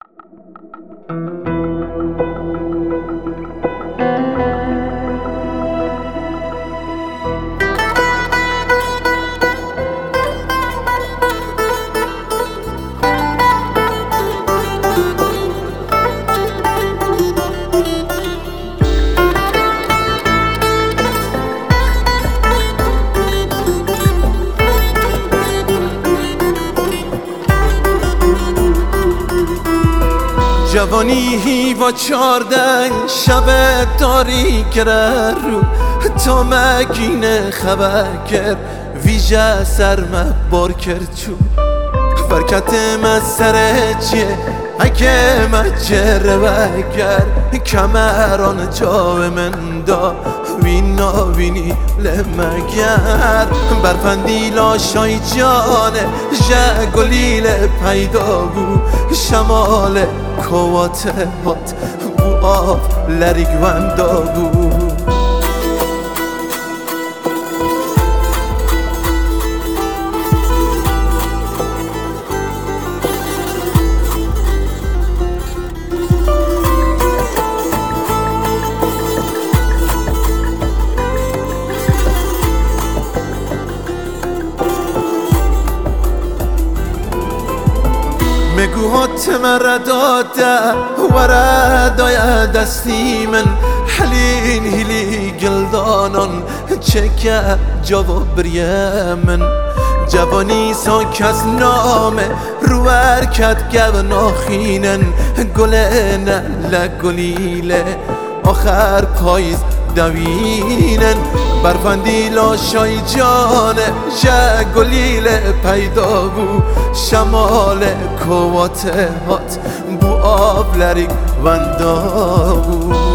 جوانی و 14 شب تاریک رو تا مگین خبر کرد ویژه سرم بار کرد چون فرکت من سر چیه اگه مجره بگر کمران جاو من دا وینا وینی لمگر برفندی لاشای جانه جگلیل پیدا بو شمال کوات هات بو آب لریگ وندا بو مگوهات مرا داده وردای دستی من حلین هلی گلدانان چکه جواب بریم من جوانی سا کس نامه رو ارکت گو ناخینن گله لگلیله آخر پاییز دوینن برفندی لاشای جانه جگلیل پیدا بو شمال کوات هات بو آب لریگ وندا بو